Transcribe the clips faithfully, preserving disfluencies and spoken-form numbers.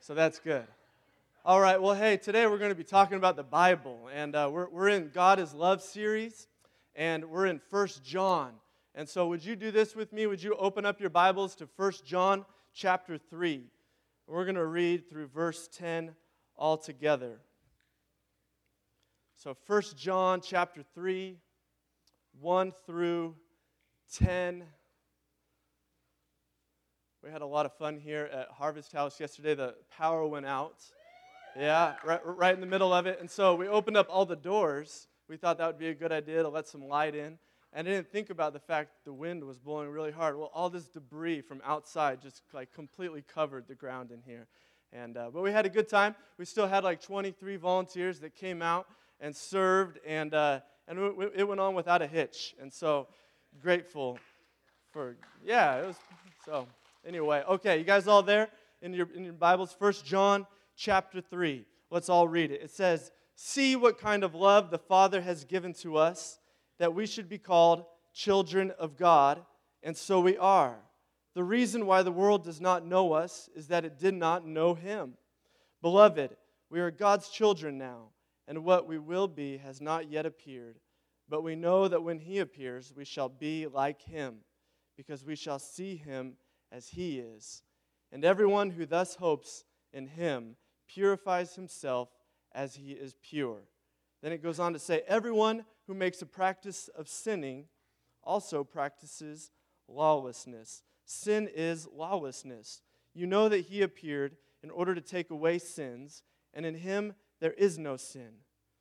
So that's good. All right, well, hey, today we're going to be talking about the Bible, and uh, we're, we're in God is Love series, and we're in First John. And so would you do this with me? Would you open up your Bibles to First John chapter three? We're going to read through verse ten all together. So First John chapter three, one through ten. We had a lot of fun here at Harvest House yesterday. The power went out. Yeah, right, right in the middle of it. And so we opened up all the doors. We thought that would be a good idea to let some light in. And I didn't think about the fact the wind was blowing really hard. Well, all this debris from outside just like completely covered the ground in here. And uh, but we had a good time. We still had like twenty-three volunteers that came out and served, and uh, and it, it went on without a hitch. And so grateful for yeah. It was so anyway. Okay, you guys all there in your in your Bibles? First John chapter three. Let's all read it. It says, "See what kind of love the Father has given to us, that we should be called children of God, and so we are. The reason why the world does not know us is that it did not know Him. Beloved, we are God's children now, and what we will be has not yet appeared. But we know that when He appears, we shall be like Him, because we shall see Him as He is. And everyone who thus hopes in Him purifies himself as He is pure." Then it goes on to say, "Everyone who makes a practice of sinning also practices lawlessness. Sin is lawlessness. You know that He appeared in order to take away sins, and in Him there is no sin.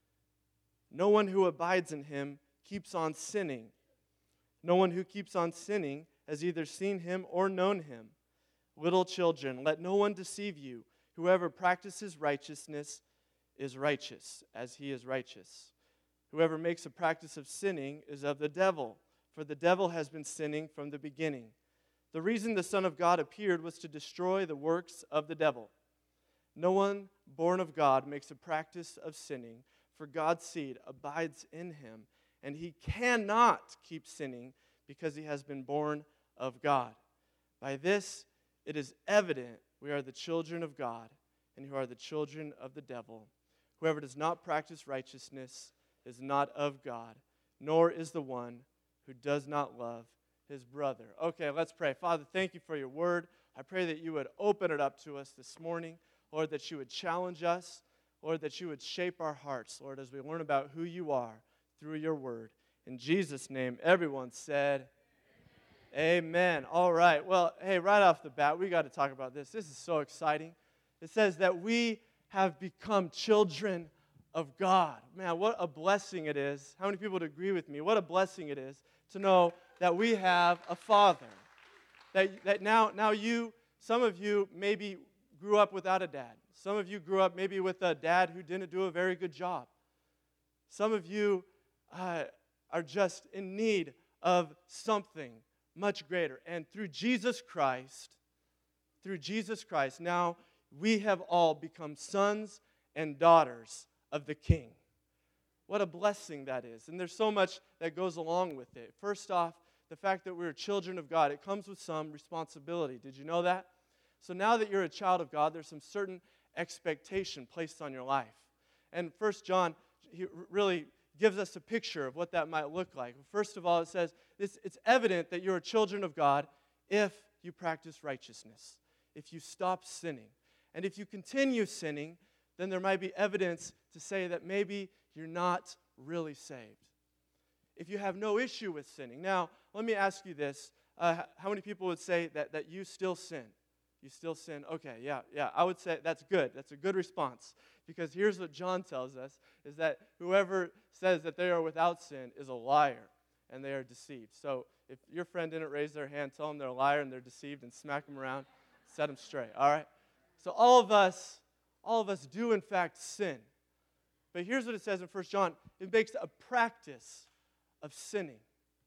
No one who abides in Him keeps on sinning. No one who keeps on sinning has either seen Him or known Him. Little children, let no one deceive you. Whoever practices righteousness is righteous, as He is righteous. Whoever makes a practice of sinning is of the devil, for the devil has been sinning from the beginning. The reason the Son of God appeared was to destroy the works of the devil. No one born of God makes a practice of sinning, for God's seed abides in him, and he cannot keep sinning because he has been born of God. By this it is evident we are the children of God, and who are the children of the devil. Whoever does not practice righteousness is not of God, nor is the one who does not love his brother." Okay, let's pray. Father, thank you for your word. I pray that you would open it up to us this morning. Lord, that you would challenge us. Lord, that you would shape our hearts, Lord, as we learn about who you are through your word. In Jesus' name, everyone said, Amen. Amen. All right. Well, hey, right off the bat, we got to talk about this. This is so exciting. It says that we have become children of God. Man, what a blessing it is. How many people would agree with me? What a blessing it is to know that we have a Father. That, that now, now you, some of you maybe grew up without a dad. Some of you grew up maybe with a dad who didn't do a very good job. Some of you uh, are just in need of something much greater. And through Jesus Christ, through Jesus Christ, now we have all become sons and daughters of the King. What a blessing that is. And there's so much that goes along with it. First off, the fact that we're children of God, it comes with some responsibility. Did you know that? So now that you're a child of God, there's some certain expectation placed on your life. And First John he really gives us a picture of what that might look like. First of all, it says it's, it's evident that you're children of God if you practice righteousness, if you stop sinning. And if you continue sinning, then there might be evidence to say that maybe you're not really saved. If you have no issue with sinning. Now, let me ask you this. Uh, how many people would say that, that you still sin? You still sin? Okay, yeah, yeah. I would say that's good. That's a good response. Because here's what John tells us, is that whoever says that they are without sin is a liar, and they are deceived. So if your friend didn't raise their hand, tell them they're a liar and they're deceived and smack them around, set them straight, all right? So all of us, all of us do in fact sin. But here's what it says in First John. It makes a practice of sinning.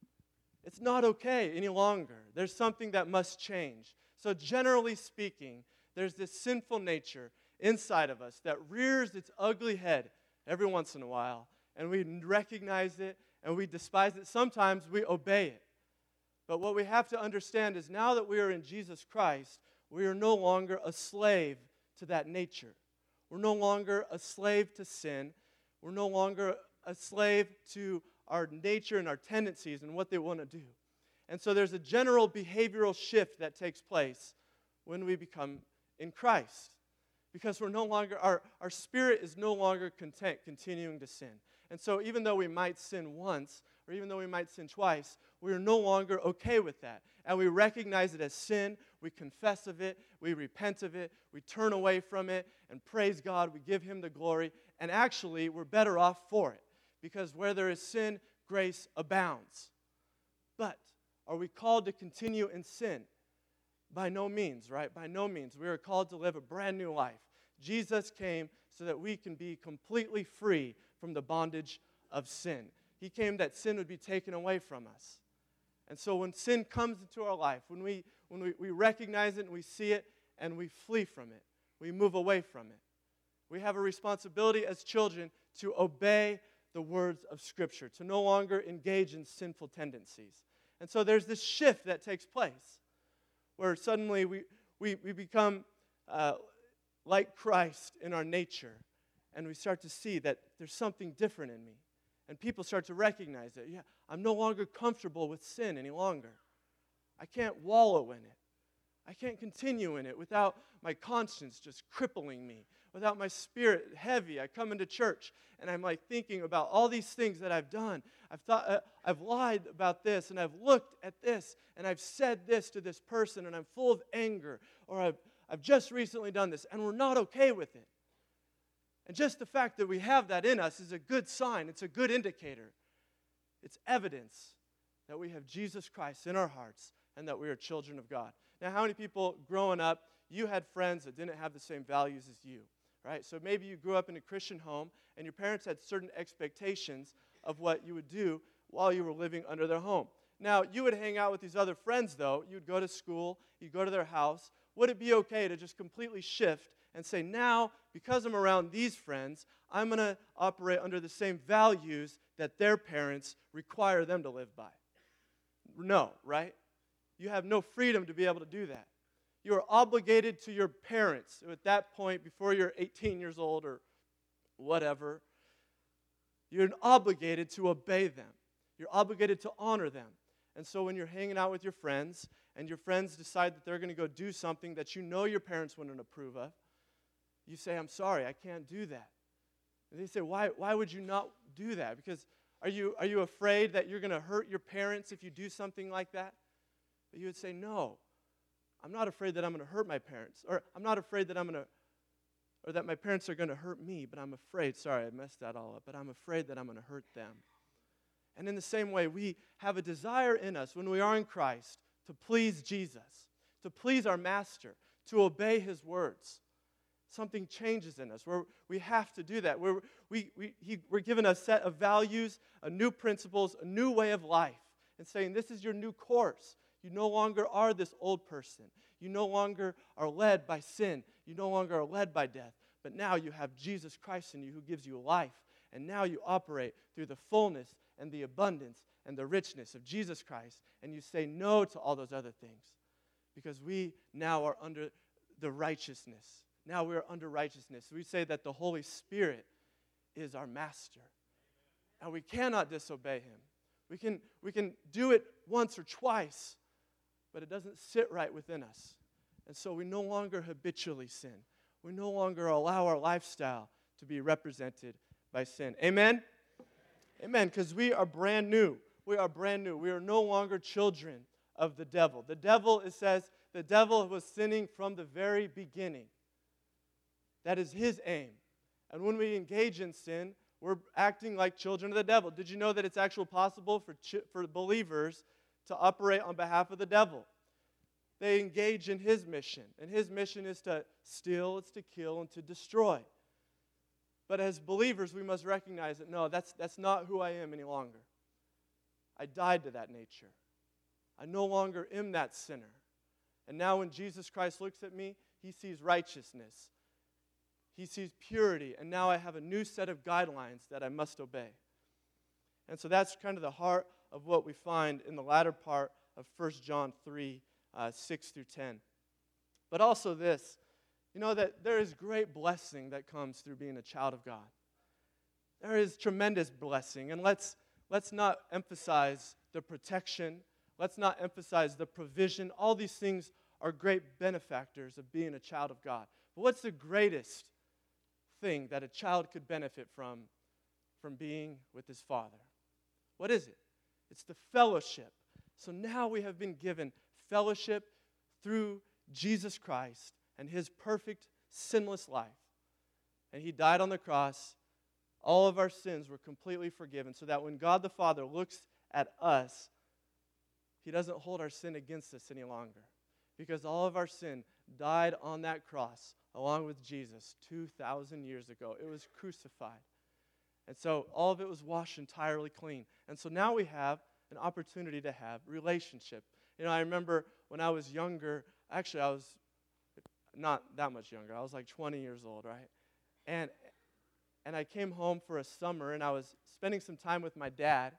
It's not okay any longer. There's something that must change. So generally speaking, there's this sinful nature inside of us that rears its ugly head every once in a while, and we recognize it and we despise it. Sometimes we obey it. But what we have to understand is now that we are in Jesus Christ, we are no longer a slave to that nature. We're no longer a slave to sin. We're no longer a slave to our nature and our tendencies and what they want to do. And so there's a general behavioral shift that takes place when we become in Christ. Because we're no longer, our, our spirit is no longer content continuing to sin. And so even though we might sin once, or even though we might sin twice, we are no longer okay with that. And we recognize it as sin, we confess of it, we repent of it, we turn away from it, and praise God, we give Him the glory, and actually we're better off for it. Because where there is sin, grace abounds. But are we called to continue in sin? By no means, right? By no means. We are called to live a brand new life. Jesus came so that we can be completely free from the bondage of sin. He came that sin would be taken away from us. And so when sin comes into our life, when we when we, we recognize it and we see it and we flee from it, we move away from it. We have a responsibility as children to obey the words of Scripture, to no longer engage in sinful tendencies. And so there's this shift that takes place where suddenly we, we, we become uh, like Christ in our nature, and we start to see that there's something different in me. And people start to recognize that, yeah, I'm no longer comfortable with sin any longer. I can't wallow in it. I can't continue in it without my conscience just crippling me, without my spirit heavy. I come into church, and I'm like thinking about all these things that I've done. I've thought, uh, I've lied about this, and I've looked at this, and I've said this to this person, and I'm full of anger, or I've, I've just recently done this, and we're not okay with it. And just the fact that we have that in us is a good sign. It's a good indicator. It's evidence that we have Jesus Christ in our hearts and that we are children of God. Now, how many people growing up, you had friends that didn't have the same values as you, right? So maybe you grew up in a Christian home and your parents had certain expectations of what you would do while you were living under their home. Now, you would hang out with these other friends, though. You'd go to school. You'd go to their house. Would it be okay to just completely shift and say, now, because I'm around these friends, I'm going to operate under the same values that their parents require them to live by? No, right? You have no freedom to be able to do that. You are obligated to your parents at that point before you're eighteen years old or whatever. You're obligated to obey them. You're obligated to honor them. And so when you're hanging out with your friends and your friends decide that they're going to go do something that you know your parents wouldn't approve of, you say, I'm sorry, I can't do that. And they say, why, why would you not do that? Because are you, are you afraid that you're going to hurt your parents if you do something like that? But you would say, no, I'm not afraid that I'm going to hurt my parents. Or I'm not afraid that I'm going to, or that my parents are going to hurt me, but I'm afraid, sorry, I messed that all up, but I'm afraid that I'm going to hurt them. And in the same way, we have a desire in us when we are in Christ to please Jesus, to please our Master, to obey His words. Something changes in us where we have to do that. We're, we, we, he, we're given a set of values, a new principles, a new way of life, and saying this is your new course. You no longer are this old person. You no longer are led by sin. You no longer are led by death. But now you have Jesus Christ in you who gives you life. And now you operate through the fullness and the abundance and the richness of Jesus Christ. And you say no to all those other things. Because we now are under the righteousness. Now we are under righteousness. We say that the Holy Spirit is our master. And we cannot disobey Him. We can, we can do it once or twice, but it doesn't sit right within us. And so we no longer habitually sin. We no longer allow our lifestyle to be represented by sin. Amen? Amen, because we are brand new. We are brand new. We are no longer children of the devil. The devil, it says, the devil was sinning from the very beginning. That is his aim. And when we engage in sin, we're acting like children of the devil. Did you know that it's actually possible for, ch- for believers to operate on behalf of the devil? They engage in his mission. And his mission is to steal, it's to kill, and to destroy. But as believers, we must recognize that, no, that's, that's not who I am any longer. I died to that nature. I no longer am that sinner. And now when Jesus Christ looks at me, He sees righteousness. He sees purity. And now I have a new set of guidelines that I must obey. And so that's kind of the heart of what we find in the latter part of First John three, uh, six through ten. But also this, You know that there is great blessing that comes through being a child of God. There is tremendous blessing, and let's let's not emphasize the protection. Let's not emphasize the provision. All these things are great benefactors of being a child of God. But what's the greatest thing that a child could benefit from from being with his father? What is it? It's the fellowship. So now we have been given fellowship through Jesus Christ and his perfect, sinless life. And he died on the cross. All of our sins were completely forgiven, so that when God the Father looks at us, he doesn't hold our sin against us any longer. Because all of our sin died on that cross along with Jesus two thousand years ago. It was crucified. And so all of it was washed entirely clean. And so now we have an opportunity to have relationship. You know, I remember when I was younger, actually I was not that much younger. I was like twenty years old, right? And and I came home for a summer, and I was spending some time with my dad.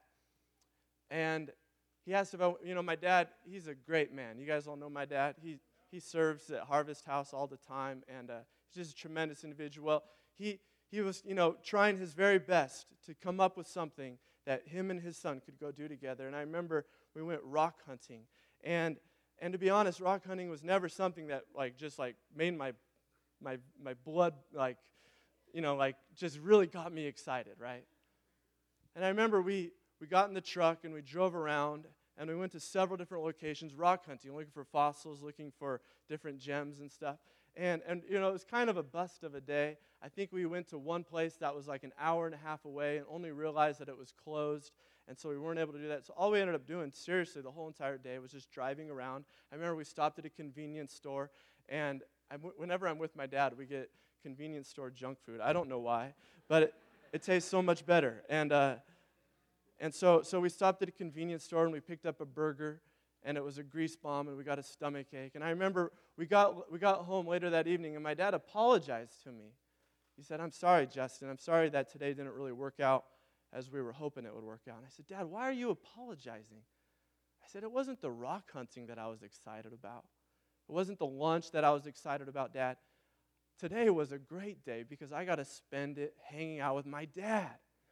And he asked about, you know, my dad, he's a great man. You guys all know my dad. He he serves at Harvest House all the time, and uh, he's just a tremendous individual. Well, he he was, you know, trying his very best to come up with something that him and his son could go do together. And I remember we went rock hunting, and and to be honest, rock hunting was never something that like just like made my my my blood like, you know, like just really got me excited, right? And I remember we we got in the truck and we drove around, and we went to several different locations, rock hunting, looking for fossils, looking for different gems and stuff. And, and you know, it was kind of a bust of a day. I think we went to one place that was like an hour and a half away and only realized that it was closed, and so we weren't able to do that. So all we ended up doing, seriously, the whole entire day was just driving around. I remember we stopped at a convenience store, and I, whenever I'm with my dad, we get convenience store junk food. I don't know why, but it, it tastes so much better. And uh, and so so we stopped at a convenience store, and we picked up a burger, and it was a grease bomb, and we got a stomach ache. And I remember we got we got home later that evening, and my dad apologized to me. He said, "I'm sorry, Justin. I'm sorry that today didn't really work out as we were hoping it would work out." And I said, "Dad, why are you apologizing?" I said, "It wasn't the rock hunting that I was excited about. It wasn't the lunch that I was excited about, Dad. Today was a great day because I got to spend it hanging out with my dad.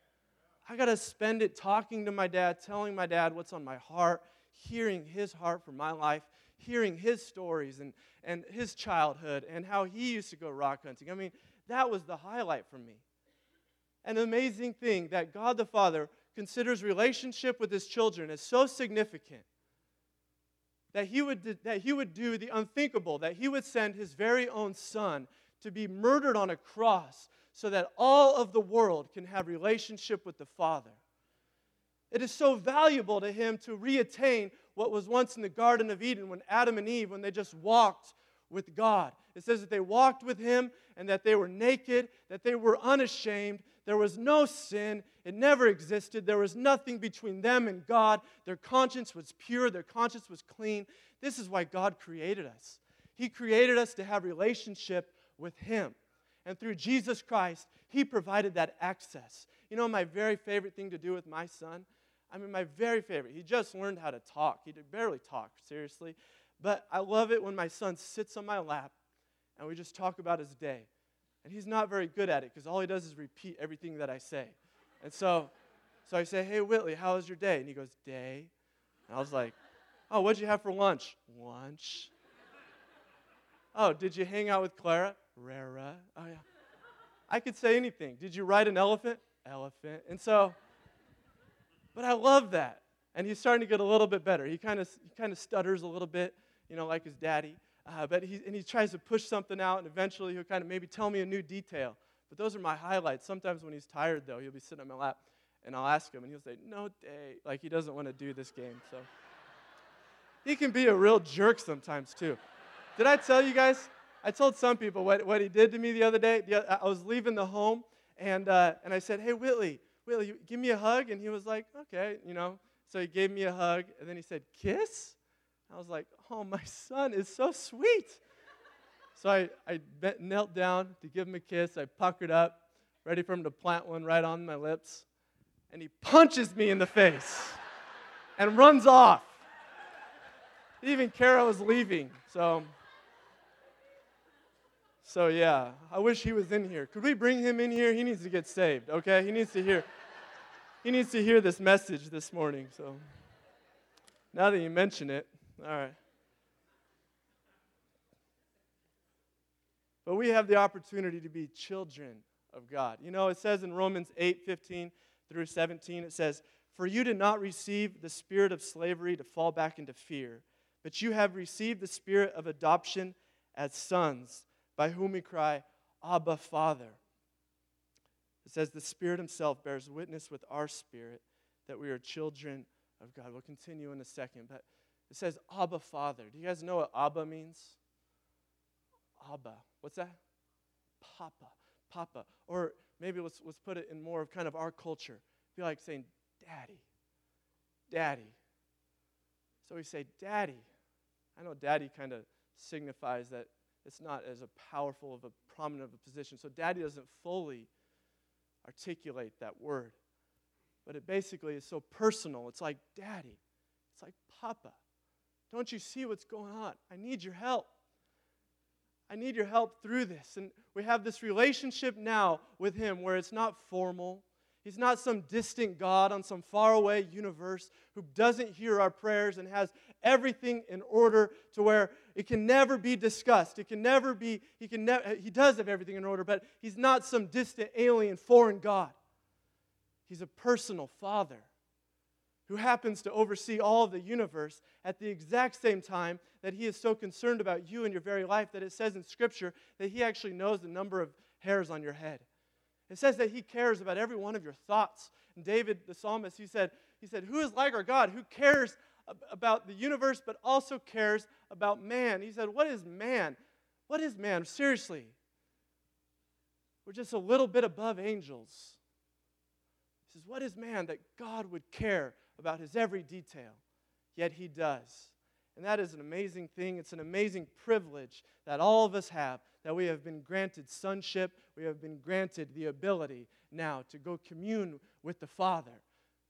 I got to spend it talking to my dad, telling my dad what's on my heart, hearing his heart for my life, hearing his stories and, and his childhood and how he used to go rock hunting." I mean, that was the highlight for me. An amazing thing that God the Father considers relationship with his children as so significant that he would do, that he would do the unthinkable, that he would send his very own son to be murdered on a cross so that all of the world can have relationship with the Father. It is so valuable to him to reattain what was once in the Garden of Eden when Adam and Eve, when they just walked with God. It says that they walked with him and that they were naked, that they were unashamed. There was no sin. It never existed. There was nothing between them and God. Their conscience was pure. Their conscience was clean. This is why God created us. He created us to have relationship with him. And through Jesus Christ, he provided that access. You know, my very favorite thing to do with my son, I mean, my very favorite. He just learned how to talk. He did barely talk, seriously. But I love it when my son sits on my lap and we just talk about his day. And he's not very good at it because all he does is repeat everything that I say. And so, so I say, "Hey, Whitley, how was your day?" And he goes, "Day." And I was like, "Oh, what'd you have for lunch?" "Lunch." "Oh, did you hang out with Clara?" "Rara." "Oh, yeah." I could say anything. "Did you ride an elephant?" "Elephant." And so, but I love that. And he's starting to get a little bit better. He kind of he kind of stutters a little bit, you know, like his daddy. Uh, but he and he tries to push something out, and eventually he'll kind of maybe tell me a new detail. But those are my highlights. Sometimes when he's tired, though, he'll be sitting on my lap, and I'll ask him, and he'll say, "No, Day." Like he doesn't want to do this game. So he can be a real jerk sometimes, too. Did I tell you guys? I told some people what, what he did to me the other day. The, I was leaving the home, and uh, and I said, "Hey, Whitley, Whitley, give me a hug." And he was like, "Okay," you know. So he gave me a hug, and then he said, "Kiss?" I was like, "Oh, my son is so sweet." So I, I bent, knelt down to give him a kiss. I puckered up, ready for him to plant one right on my lips. And he punches me in the face and runs off. Even Kara was leaving. So, So yeah, I wish he was in here. Could we bring him in here? He needs to get saved, okay? He needs to hear he needs to hear this message this morning. So now that you mention it, all right. But we have the opportunity to be children of God. You know, it says in Romans eight fifteen through seventeen, it says, "For you did not receive the spirit of slavery to fall back into fear, but you have received the spirit of adoption as sons, by whom we cry, Abba, Father." It says the Spirit himself bears witness with our spirit that we are children of God. We'll continue in a second, but it says Abba, Father. Do you guys know what Abba means? Abba. What's that? Papa. Papa. Or maybe let's, let's put it in more of kind of our culture. It'd be like saying Daddy. Daddy. So we say Daddy. I know Daddy kind of signifies that it's not as a powerful of a prominent of a position. So Daddy doesn't fully articulate that word. But it basically is so personal. It's like Daddy. It's like Papa. Don't you see what's going on? I need your help. I need your help through this. And we have this relationship now with him where it's not formal. He's not some distant God on some faraway universe who doesn't hear our prayers and has everything in order to where it can never be discussed. It can never be, he can ne- he does have everything in order, but he's not some distant alien foreign God. He's a personal Father who happens to oversee all of the universe at the exact same time that he is so concerned about you and your very life that it says in Scripture that he actually knows the number of hairs on your head. It says that he cares about every one of your thoughts. And David, the psalmist, he said, he said, "Who is like our God, who cares ab- about the universe but also cares about man?" He said, "What is man? What is man? Seriously. We're just a little bit above angels." He says, "What is man that God would care about his every detail?" Yet he does. And that is an amazing thing. It's an amazing privilege that all of us have, that we have been granted sonship. We have been granted the ability now to go commune with the Father.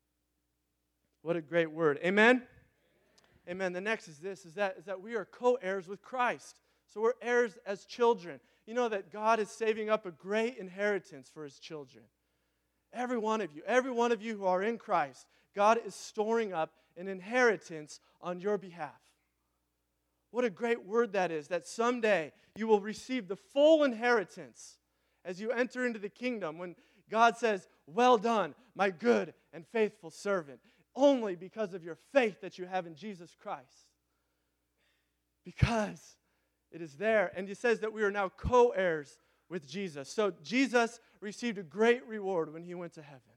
What a great word. Amen? Amen. The next is this, is that, is that we are co-heirs with Christ. So we're heirs as children. You know that God is saving up a great inheritance for his children. Every one of you, every one of you who are in Christ, God is storing up an inheritance on your behalf. What a great word that is, that someday you will receive the full inheritance as you enter into the kingdom when God says, "Well done, my good and faithful servant," only because of your faith that you have in Jesus Christ. Because it is there. And it says that we are now co-heirs with Jesus. So Jesus received a great reward when he went to heaven.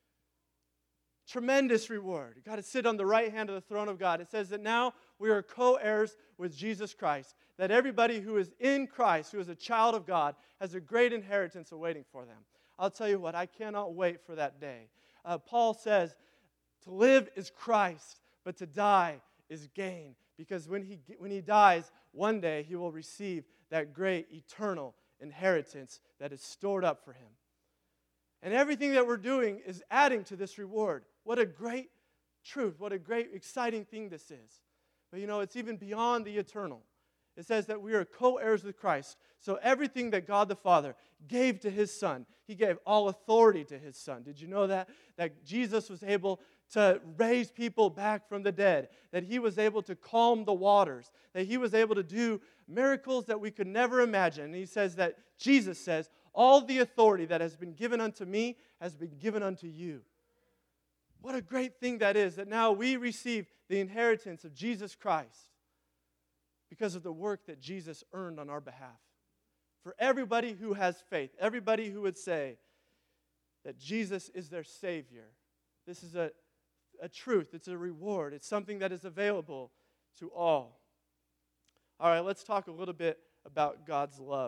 Tremendous reward. He got to sit on the right hand of the throne of God. It says that now we are co-heirs with Jesus Christ. That everybody who is in Christ, who is a child of God, has a great inheritance awaiting for them. I'll tell you what, I cannot wait for that day. Uh, Paul says, to live is Christ, but to die is gain. Because when he, when he dies, one day he will receive that great eternal inheritance that is stored up for him. And everything that we're doing is adding to this reward. What a great truth. What a great, exciting thing this is. But you know, it's even beyond the eternal. It says that we are co-heirs with Christ. So everything that God the Father gave to his Son, he gave all authority to his Son. Did you know that? That Jesus was able to raise people back from the dead. That he was able to calm the waters. That he was able to do miracles that we could never imagine. And he says that, Jesus says, all the authority that has been given unto me has been given unto you. What a great thing that is, that now we receive the inheritance of Jesus Christ because of the work that Jesus earned on our behalf. For everybody who has faith, everybody who would say that Jesus is their Savior, this is a, a truth, it's a reward, it's something that is available to all. All right, let's talk a little bit about God's love.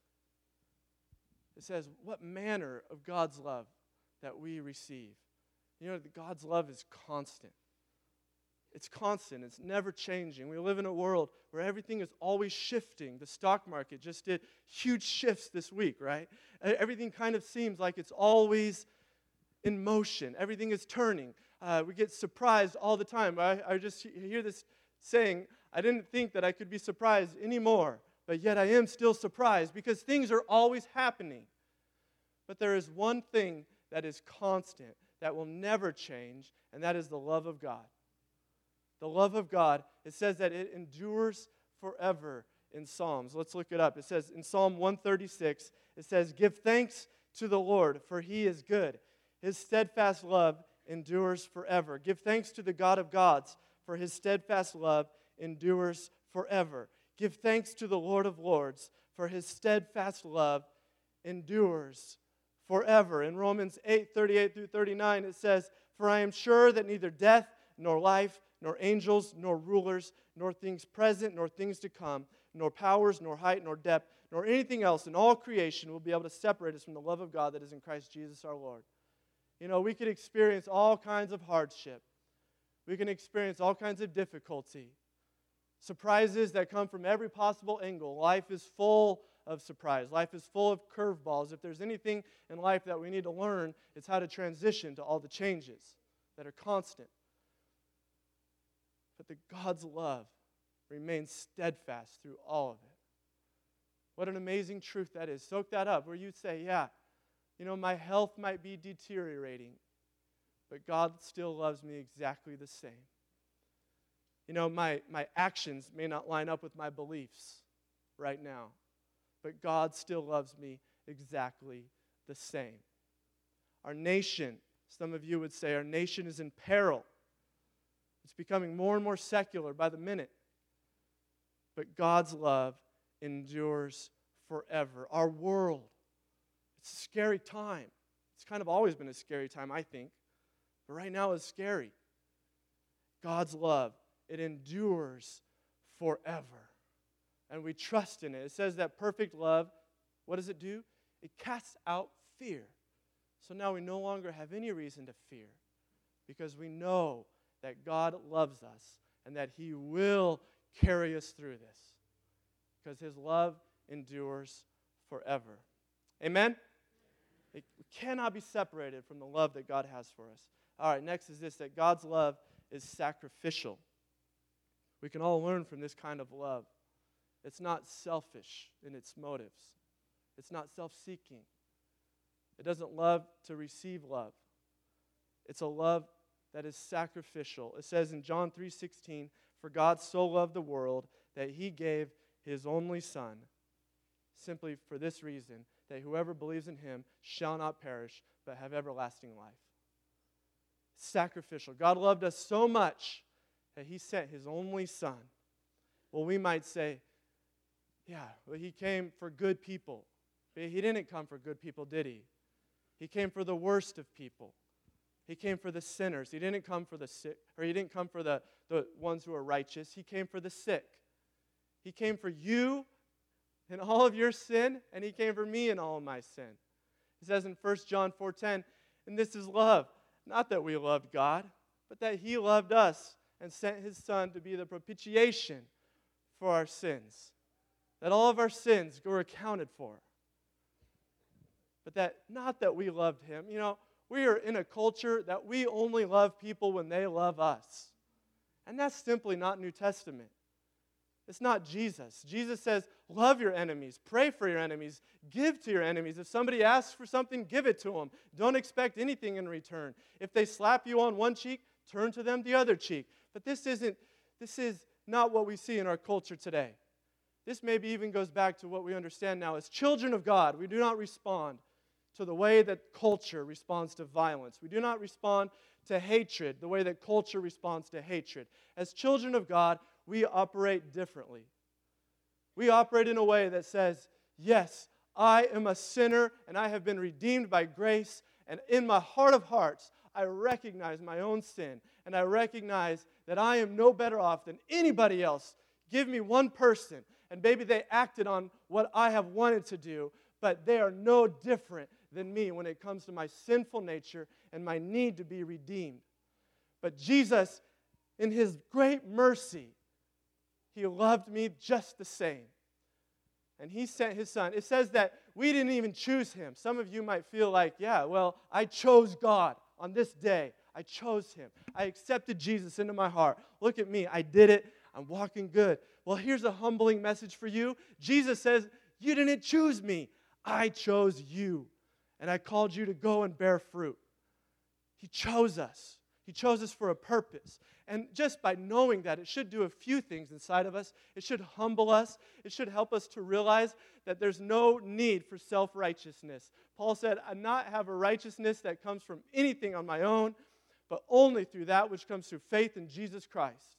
It says, what manner of God's love that we receive? You know, God's love is constant. It's constant. It's never changing. We live in a world where everything is always shifting. The stock market just did huge shifts this week, right? Everything kind of seems like it's always in motion. Everything is turning. Uh, we get surprised all the time. I, I just hear this saying, I didn't think that I could be surprised anymore. but yet I am still surprised because things are always happening. But there is one thing that is constant, that will never change, and that is the love of God. The love of God, it says that it endures forever in Psalms. Let's look it up. It says in Psalm one thirty-six, it says, "Give thanks to the Lord, for He is good. His steadfast love endures forever. Give thanks to the God of gods, for His steadfast love endures forever. Give thanks to the Lord of lords, for His steadfast love endures forever." In Romans eight thirty-eight through thirty-nine, it says, "For I am sure that neither death, nor life, nor angels, nor rulers, nor things present, nor things to come, nor powers, nor height, nor depth, nor anything else in all creation will be able to separate us from the love of God that is in Christ Jesus our Lord." You know, we could experience all kinds of hardship. We can experience all kinds of difficulty. Surprises that come from every possible angle. Life is full of surprise. Life is full of curveballs. If there's anything in life that we need to learn, it's how to transition to all the changes that are constant. But the God's love remains steadfast through all of it. What an amazing truth that is. Soak that up, where you say, yeah, you know, my health might be deteriorating, but God still loves me exactly the same. You know, my, my actions may not line up with my beliefs right now, but God still loves me exactly the same. Our nation, some of you would say, our nation is in peril. It's becoming more and more secular by the minute. But God's love endures forever. Our world, it's a scary time. It's kind of always been a scary time, I think. But right now it's scary. God's love, it endures forever. And we trust in it. It says that perfect love, what does it do? It casts out fear. So now we no longer have any reason to fear because we know that God loves us and that He will carry us through this because His love endures forever. Amen? It cannot be separated from the love that God has for us. All right, next is this, that God's love is sacrificial. We can all learn from this kind of love. It's not selfish in its motives. It's not self-seeking. It doesn't love to receive love. It's a love that is sacrificial. It says in John three sixteen, "For God so loved the world that He gave His only Son, simply for this reason, that whoever believes in Him shall not perish, but have everlasting life." Sacrificial. God loved us so much that He sent His only Son. Well, we might say, yeah, well, He came for good people. But He didn't come for good people, did He? He came for the worst of people. He came for the sinners. He didn't come for the sick, or He didn't come for the, the ones who are righteous. He came for the sick. He came for you in all of your sin, and He came for me in all of my sin. It says in First John four ten, "And this is love, not that we loved God, but that He loved us and sent His Son to be the propitiation for our sins." That all of our sins were accounted for. But that, not that we loved Him. You know, we are in a culture that we only love people when they love us. And that's simply not New Testament. It's not Jesus. Jesus says, love your enemies, pray for your enemies, give to your enemies. If somebody asks for something, give it to them. Don't expect anything in return. If they slap you on one cheek, turn to them the other cheek. But this isn't, this is not what we see in our culture today. This maybe even goes back to what we understand now. As children of God, we do not respond to the way that culture responds to violence. We do not respond to hatred the way that culture responds to hatred. As children of God, we operate differently. We operate in a way that says, yes, I am a sinner and I have been redeemed by grace, and in my heart of hearts, I recognize my own sin, and I recognize that I am no better off than anybody else. Give me one person, and maybe they acted on what I have wanted to do, but they are no different than me when it comes to my sinful nature and my need to be redeemed. But Jesus, in His great mercy, He loved me just the same. And He sent His Son. It says that we didn't even choose Him. Some of you might feel like, yeah, well, I chose God on this day. I chose Him. I accepted Jesus into my heart. Look at me. I did it. I'm walking good. Well, here's a humbling message for you. Jesus says, you didn't choose me. I chose you. And I called you to go and bear fruit. He chose us. He chose us for a purpose. And just by knowing that, it should do a few things inside of us. It should humble us. It should help us to realize that there's no need for self-righteousness. Paul said, I not have a righteousness that comes from anything on my own, but only through that which comes through faith in Jesus Christ.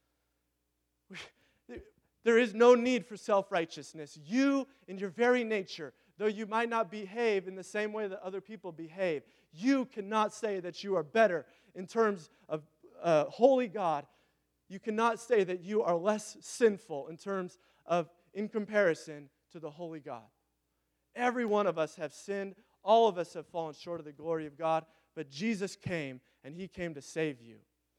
There is no need for self-righteousness. You, in your very nature, though you might not behave in the same way that other people behave, you cannot say that you are better in terms of uh, holy God. You cannot say that you are less sinful in terms of, in comparison to the holy God. Every one of us have sinned. All of us have fallen short of the glory of God. But Jesus came, and He came to save you.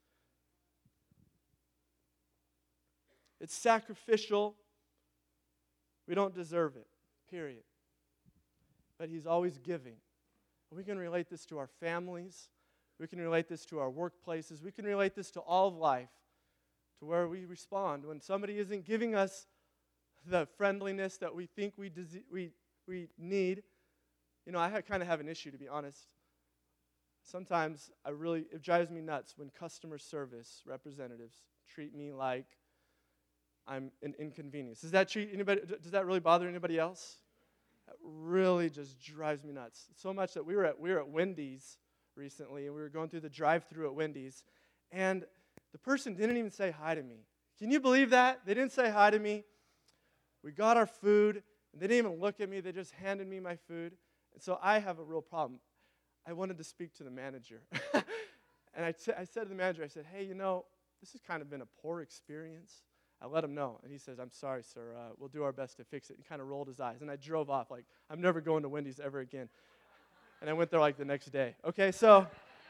It's sacrificial. We don't deserve it, period. But He's always giving. We can relate this to our families. We can relate this to our workplaces. We can relate this to all of life, to where we respond when somebody isn't giving us the friendliness that we think we des- we we need. You know, I kind of have an issue, to be honest. Sometimes I really, it drives me nuts when customer service representatives treat me like I'm an inconvenience. Does that treat anybody? Does that really bother anybody else? That really just drives me nuts. So much that we were at we were at Wendy's recently, and we were going through the drive-thru at Wendy's, and the person didn't even say hi to me. Can you believe that? They didn't say hi to me. We got our food, and they didn't even look at me. They just handed me my food. And so I have a real problem. I wanted to speak to the manager. and I, t- I said to the manager, I said, hey, you know, this has kind of been a poor experience. I let him know. And he says, I'm sorry, sir. Uh, we'll do our best to fix it. He kind of rolled his eyes. And I drove off like, I'm never going to Wendy's ever again. And I went there like the next day. Okay, so.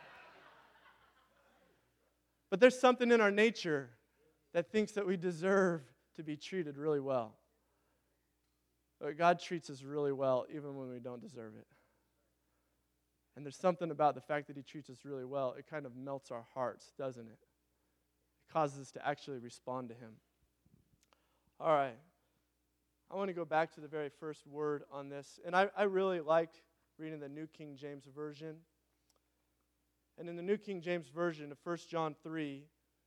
But there's something in our nature that thinks that we deserve to be treated really well. But God treats us really well even when we don't deserve it. And there's something about the fact that He treats us really well. It kind of melts our hearts, doesn't it? It causes us to actually respond to Him. All right. I want to go back to the very first word on this. And I, I really like reading the New King James Version. And in the New King James Version of First John three,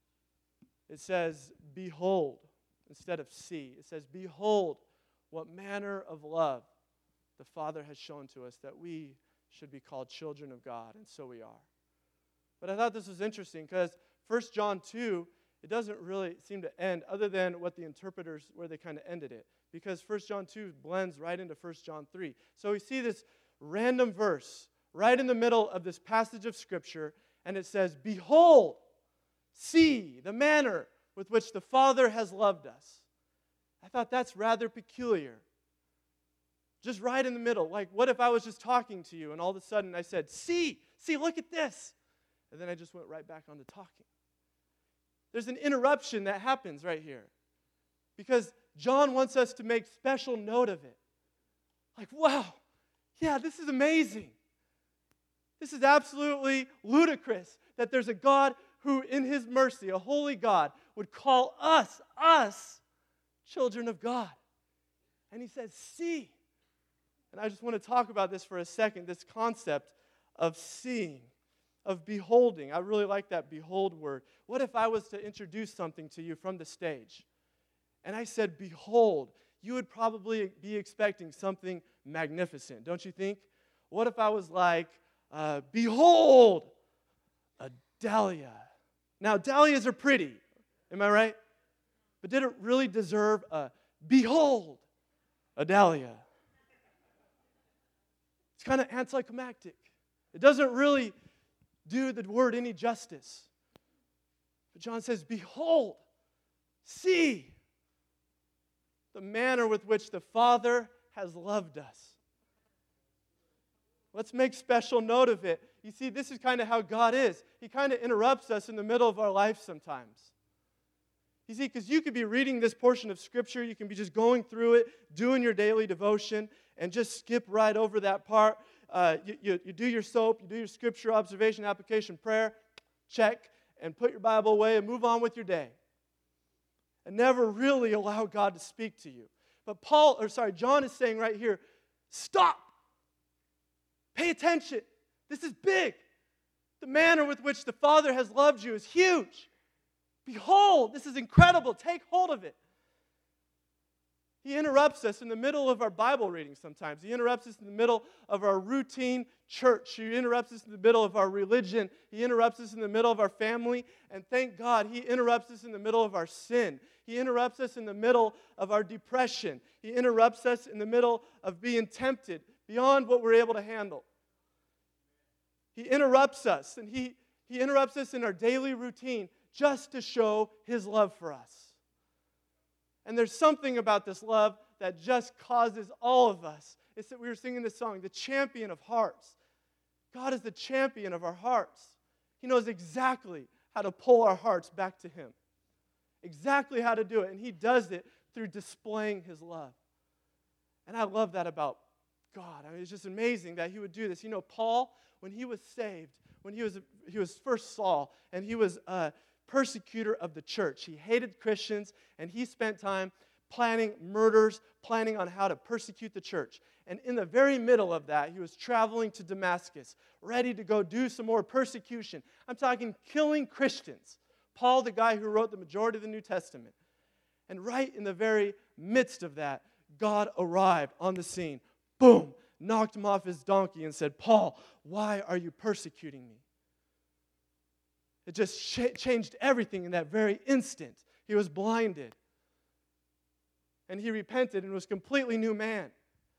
it says, behold, instead of see. It says, behold, what manner of love the Father has shown to us, that we should be called children of God, and so we are. But I thought this was interesting because First John two, it doesn't really seem to end other than what the interpreters, where they kind of ended it. Because First John two blends right into First John three. So we see this random verse right in the middle of this passage of Scripture, and it says, behold, see the manner with which the Father has loved us. I thought that's rather peculiar. Just right in the middle. Like, what if I was just talking to you, and all of a sudden I said, see, see, look at this. And then I just went right back on to talking. There's an interruption that happens right here. Because John wants us to make special note of it. Like, wow, yeah, this is amazing. This is absolutely ludicrous that there's a God who, in His mercy, a holy God, would call us, us, children of God. And He says, see. And I just want to talk about this for a second, this concept of seeing, of beholding. I really like that behold word. What if I was to introduce something to you from the stage? And I said, behold, you would probably be expecting something magnificent, don't you think? What if I was like, uh, behold, a dahlia. Now, dahlias are pretty, am I right? But did it really deserve a behold, a dahlia? It's kind of anticlimactic. It doesn't really do the word any justice. But John says, behold, see the manner with which the Father has loved us. Let's make special note of it. You see, this is kind of how God is. He kind of interrupts us in the middle of our life sometimes. You see, because you could be reading this portion of Scripture, you can be just going through it, doing your daily devotion, and just skip right over that part. Uh, you, you, you do your soap, you do your Scripture observation, application, prayer, check, and put your Bible away and move on with your day. and never really allow God to speak to you. But Paul, or sorry, John is saying right here, stop. Pay attention. This is big. The manner with which the Father has loved you is huge. Behold, this is incredible. Take hold of it. He interrupts us in the middle of our Bible reading sometimes. He interrupts us in the middle of our routine church. He interrupts us in the middle of our religion. He interrupts us in the middle of our family. And thank God, He interrupts us in the middle of our sin. He interrupts us in the middle of our depression. He interrupts us in the middle of being tempted beyond what we're able to handle. He interrupts us, and He, he interrupts us in our daily routine just to show His love for us. And there's something about this love that just causes all of us. It's that we were singing this song, the champion of hearts. God is the champion of our hearts. He knows exactly how to pull our hearts back to Him. Exactly how to do it. And He does it through displaying His love. And I love that about God. I mean, it's just amazing that He would do this. You know, Paul, when he was saved, when he was he was first Saul, and he was uh, persecutor of the church. He hated Christians, and he spent time planning murders, planning on how to persecute the church. And in the very middle of that, he was traveling to Damascus, ready to go do some more persecution. I'm talking killing Christians. Paul, the guy who wrote the majority of the New Testament. And right in the very midst of that, God arrived on the scene. Boom! Knocked him off his donkey and said, Paul, why are you persecuting me? It just ch- changed everything in that very instant. He was blinded. And he repented and was a completely new man.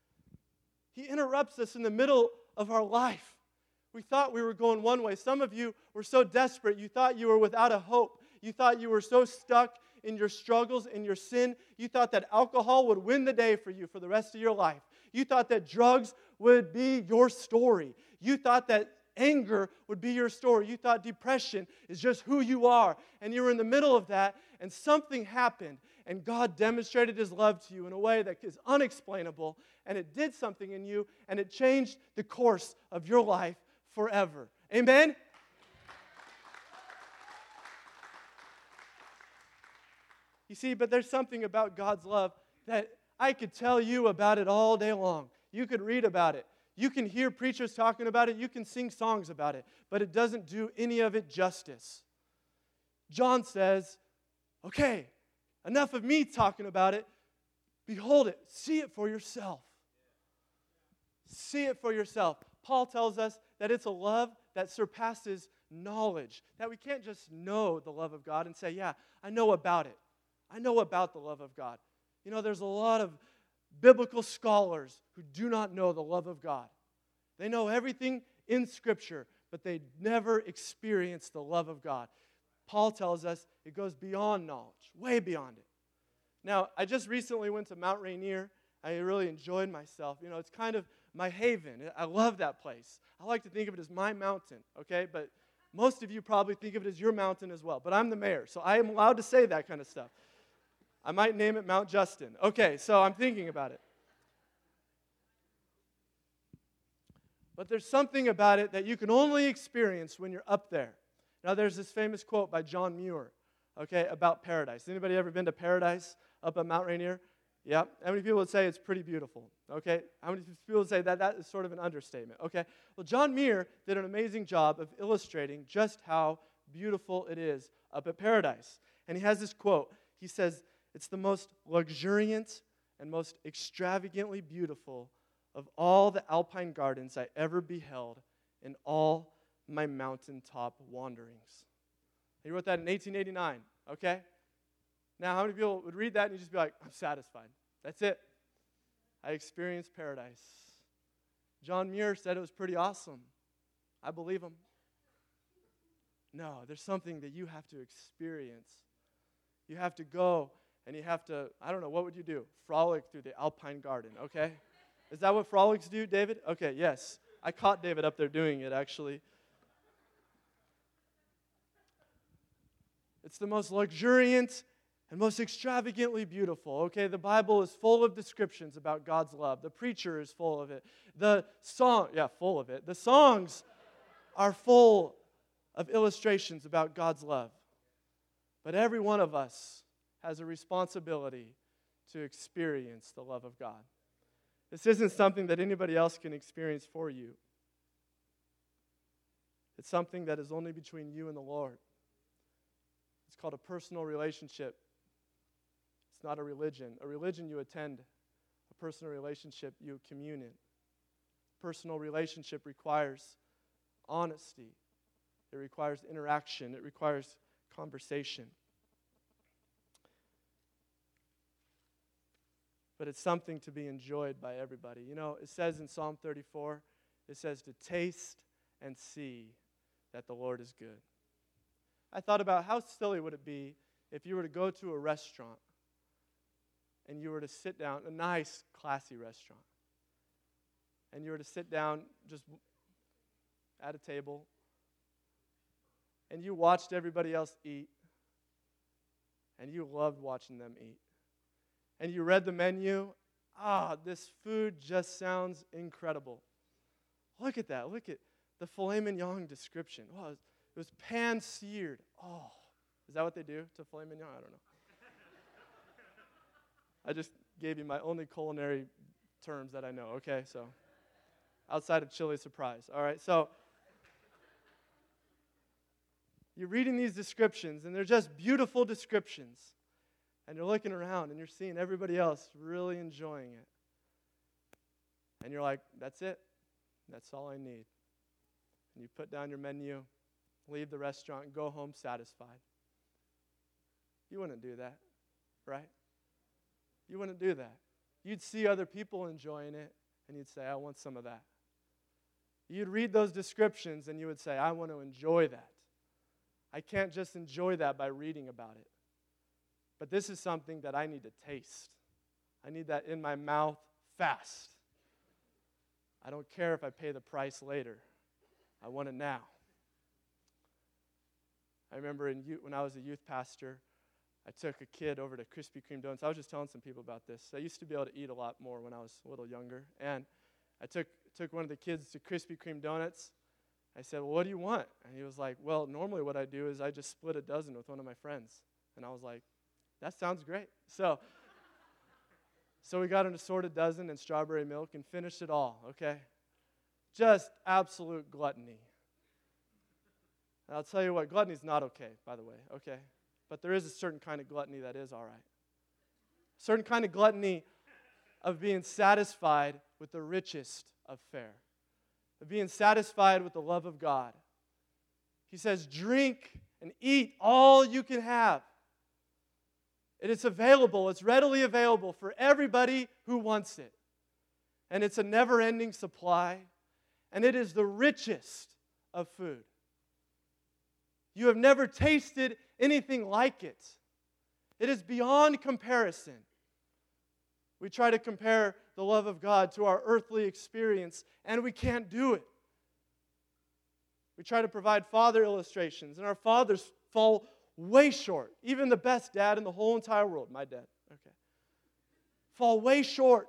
He interrupts us in the middle of our life. We thought we were going one way. Some of you were so desperate, you thought you were without a hope. You thought you were so stuck in your struggles, in your sin. You thought that alcohol would win the day for you for the rest of your life. You thought that drugs would be your story. You thought that anger would be your story. You thought depression is just who you are. And you were in the middle of that, and something happened. And God demonstrated His love to you in a way that is unexplainable. And it did something in you, and it changed the course of your life forever. Amen? You see, but there's something about God's love that I could tell you about it all day long. You could read about it. You can hear preachers talking about it. You can sing songs about it. But it doesn't do any of it justice. John says, okay, enough of me talking about it. Behold it. See it for yourself. See it for yourself. Paul tells us that it's a love that surpasses knowledge. That we can't just know the love of God and say, yeah, I know about it. I know about the love of God. You know, there's a lot of biblical scholars who do not know the love of God. They know everything in Scripture, but they never experience the love of God. Paul tells us it goes beyond knowledge, way beyond it. Now, I just recently went to Mount Rainier. I really enjoyed myself. You know, it's kind of my haven. I love that place. I like to think of it as my mountain, okay? But most of you probably think of it as your mountain as well. But I'm the mayor, so I am allowed to say that kind of stuff. I might name it Mount Justin. Okay, so I'm thinking about it. But there's something about it that you can only experience when you're up there. Now, there's this famous quote by John Muir, okay, about paradise. Anybody ever been to paradise up at Mount Rainier? Yeah. How many people would say it's pretty beautiful? Okay. How many people would say that that is sort of an understatement? Okay. Well, John Muir did an amazing job of illustrating just how beautiful it is up at paradise. And he has this quote. He says, it's the most luxuriant and most extravagantly beautiful of all the alpine gardens I ever beheld in all my mountaintop wanderings. He wrote that in eighteen eighty-nine, okay? Now, how many people would read that and you just be like, I'm satisfied. That's it. I experienced paradise. John Muir said it was pretty awesome. I believe him. No, there's something that you have to experience. You have to go and you have to, I don't know, what would you do? Frolic through the alpine garden, okay? Is that what frolics do, David? Okay, yes. I caught David up there doing it, actually. It's the most luxuriant and most extravagantly beautiful. Okay, the Bible is full of descriptions about God's love. The preacher is full of it. The song, yeah, full of it. The songs are full of illustrations about God's love. But every one of us, has a responsibility to experience the love of God. This isn't something that anybody else can experience for you. It's something that is only between you and the Lord. It's called a personal relationship. It's not a religion. A religion you attend. A personal relationship you commune in. Personal relationship requires honesty. It requires interaction. It requires conversation. But it's something to be enjoyed by everybody. You know, it says in Psalm thirty-four, it says to taste and see that the Lord is good. I thought about how silly would it be if you were to go to a restaurant and you were to sit down, a nice, classy restaurant, and you were to sit down just at a table, and you watched everybody else eat, and you loved watching them eat. And you read the menu, ah, this food just sounds incredible. Look at that. Look at the filet mignon description. Oh, it was, it was pan-seared. Oh, is that what they do to filet mignon? I don't know. I just gave you my only culinary terms that I know, okay? So, outside of chili surprise. All right, so you're reading these descriptions, and they're just beautiful descriptions. And you're looking around, and you're seeing everybody else really enjoying it. And you're like, that's it. That's all I need. And you put down your menu, leave the restaurant, and go home satisfied. You wouldn't do that, right? You wouldn't do that. You'd see other people enjoying it, and you'd say, I want some of that. You'd read those descriptions, and you would say, I want to enjoy that. I can't just enjoy that by reading about it. But this is something that I need to taste. I need that in my mouth fast. I don't care if I pay the price later. I want it now. I remember in youth, when I was a youth pastor, I took a kid over to Krispy Kreme donuts. I was just telling some people about this. I used to be able to eat a lot more when I was a little younger. And I took, took one of the kids to Krispy Kreme donuts. I said, well, what do you want? And he was like, well, normally what I do is I just split a dozen with one of my friends. And I was like, that sounds great. So, so we got an assorted dozen and strawberry milk and finished it all, okay? Just absolute gluttony. And I'll tell you what, gluttony's not okay, by the way, okay? But there is a certain kind of gluttony that is all right. A certain kind of gluttony of being satisfied with the richest of fare, of being satisfied with the love of God. He says, drink and eat all you can have. It is available, it's readily available for everybody who wants it. And it's a never-ending supply, and it is the richest of food. You have never tasted anything like it. It is beyond comparison. We try to compare the love of God to our earthly experience, and we can't do it. We try to provide father illustrations, and our fathers fall way short. Even the best dad in the whole entire world, my dad, okay, fall way short.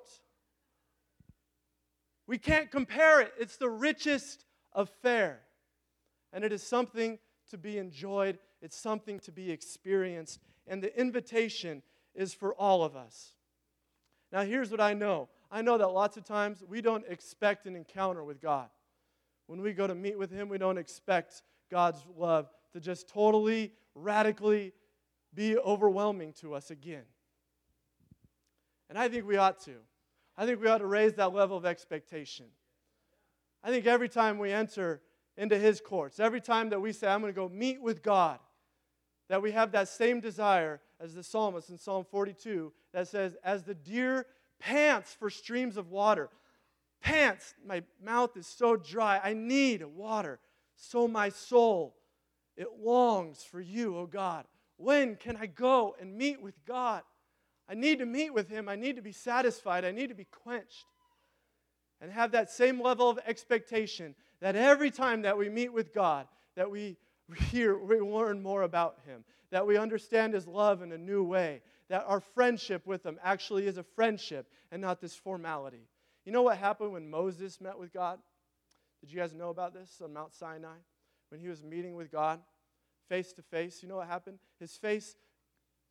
We can't compare it. It's the richest of fare. And it is something to be enjoyed. It's something to be experienced. And the invitation is for all of us. Now, here's what I know. I know that lots of times we don't expect an encounter with God. When we go to meet with Him, we don't expect God's love to just totally, radically be overwhelming to us again. And I think we ought to. I think we ought to raise that level of expectation. I think every time we enter into His courts, every time that we say, I'm going to go meet with God, that we have that same desire as the psalmist in Psalm forty-two that says, as the deer pants for streams of water, pants, my mouth is so dry, I need water, so my soul, it longs for you, oh God. When can I go and meet with God? I need to meet with Him. I need to be satisfied. I need to be quenched. And have that same level of expectation that every time that we meet with God, that we hear, we learn more about Him, that we understand His love in a new way, that our friendship with Him actually is a friendship and not this formality. You know what happened when Moses met with God? Did you guys know about this on Mount Sinai? When he was meeting with God face to face, you know what happened? His face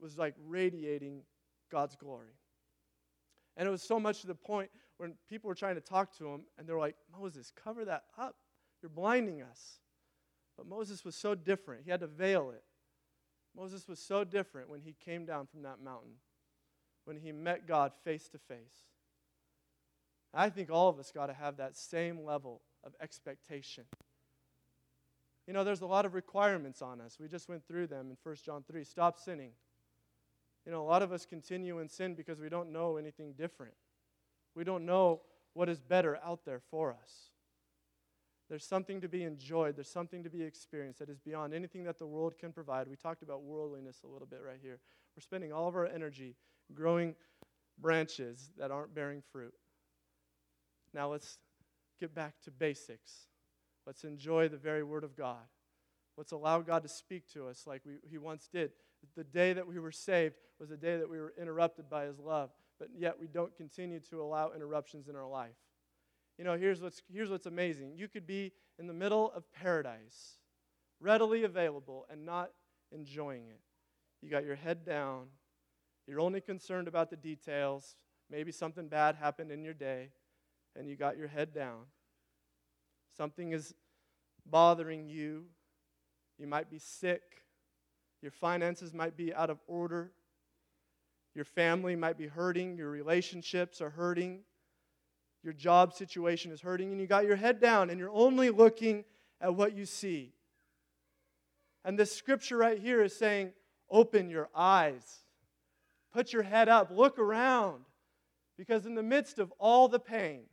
was like radiating God's glory. And it was so much to the point when people were trying to talk to him, and they were like, Moses, cover that up. You're blinding us. But Moses was so different. He had to veil it. Moses was so different when he came down from that mountain, when he met God face to face. I think all of us got to have that same level of expectation. You know, there's a lot of requirements on us. We just went through them in First John three. Stop sinning. You know, a lot of us continue in sin because we don't know anything different. We don't know what is better out there for us. There's something to be enjoyed. There's something to be experienced that is beyond anything that the world can provide. We talked about worldliness a little bit right here. We're spending all of our energy growing branches that aren't bearing fruit. Now let's get back to basics. Let's enjoy the very Word of God. Let's allow God to speak to us like we, He once did. The day that we were saved was the day that we were interrupted by His love, but yet we don't continue to allow interruptions in our life. You know, here's what's, here's what's amazing. You could be in the middle of paradise, readily available, and not enjoying it. You got your head down. You're only concerned about the details. Maybe something bad happened in your day, and you got your head down. Something is bothering you. You might be sick. Your finances might be out of order. Your family might be hurting. Your relationships are hurting. Your job situation is hurting. And you got your head down and you're only looking at what you see. And this scripture right here is saying, open your eyes. Put your head up. Look around. Because in the midst of all the pain,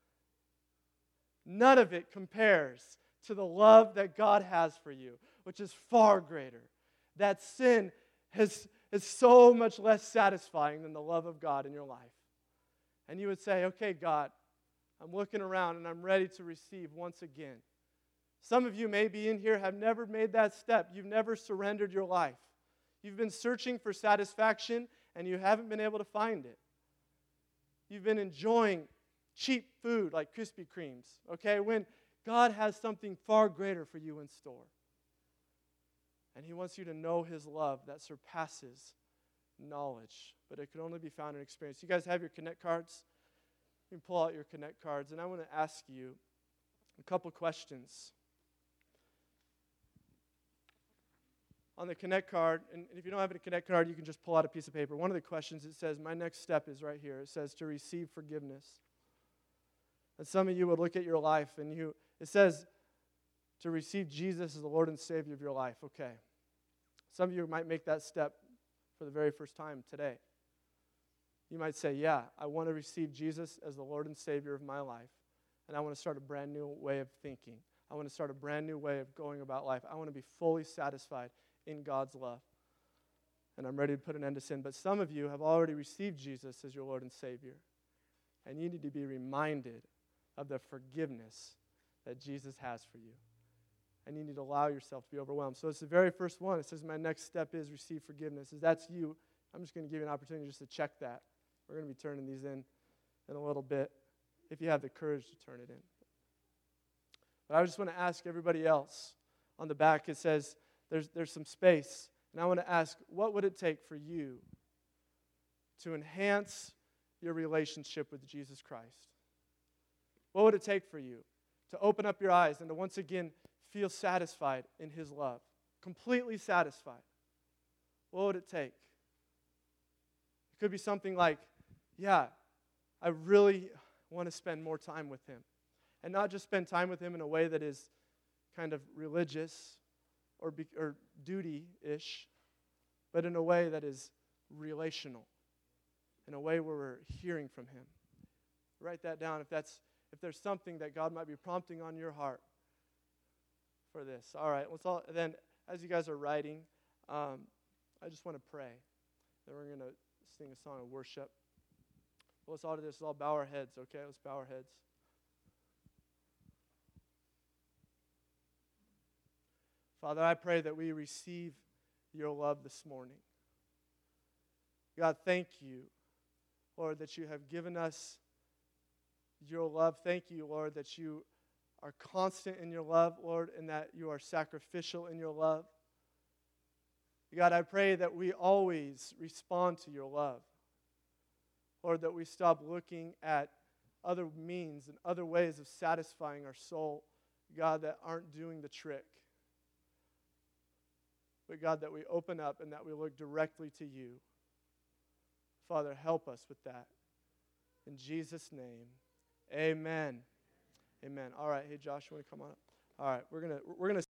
none of it compares to the love that God has for you, which is far greater. That sin has, is so much less satisfying than the love of God in your life. And you would say, okay, God, I'm looking around and I'm ready to receive once again. Some of you may be in here, have never made that step. You've never surrendered your life. You've been searching for satisfaction and you haven't been able to find it. You've been enjoying cheap food like Krispy Kremes, okay, when God has something far greater for you in store. And He wants you to know His love that surpasses knowledge, but it can only be found in experience. You guys have your Connect cards? You can pull out your Connect cards, and I want to ask you a couple questions. On the Connect card, and if you don't have a Connect card, you can just pull out a piece of paper. One of the questions, it says, my next step is right here. It says to receive forgiveness. And some of you would look at your life, and you it says to receive Jesus as the Lord and Savior of your life. Okay. Some of you might make that step for the very first time today. You might say, yeah, I want to receive Jesus as the Lord and Savior of my life, and I want to start a brand new way of thinking. I want to start a brand new way of going about life. I want to be fully satisfied in God's love, and I'm ready to put an end to sin. But some of you have already received Jesus as your Lord and Savior, and you need to be reminded of the forgiveness that Jesus has for you. And you need to allow yourself to be overwhelmed. So it's the very first one. It says, my next step is receive forgiveness. If that's you, I'm just going to give you an opportunity just to check that. We're going to be turning these in in a little bit, if you have the courage to turn it in. But I just want to ask everybody else. On the back, it says, there's, there's some space. And I want to ask, what would it take for you to enhance your relationship with Jesus Christ? What would it take for you to open up your eyes and to once again feel satisfied in His love? Completely satisfied. What would it take? It could be something like, yeah, I really want to spend more time with Him. And not just spend time with Him in a way that is kind of religious or, be, or duty-ish, but in a way that is relational, in a way where we're hearing from Him. Write that down if that's if there's something that God might be prompting on your heart for this. All right, let's all, then as you guys are writing, um, I just want to pray. Then we're going to sing a song of worship. Well, let's all do this. Let's all bow our heads, okay? Let's bow our heads. Father, I pray that we receive your love this morning. God, thank you, Lord, that you have given us your love. Thank you, Lord, that you are constant in your love, Lord, and that you are sacrificial in your love. God, I pray that we always respond to your love. Lord, that we stop looking at other means and other ways of satisfying our soul, God, that aren't doing the trick. But God, that we open up and that we look directly to you. Father, help us with that. In Jesus' name, amen. Amen. All right, hey Josh, you want to come on up? All right, we're gonna we're gonna.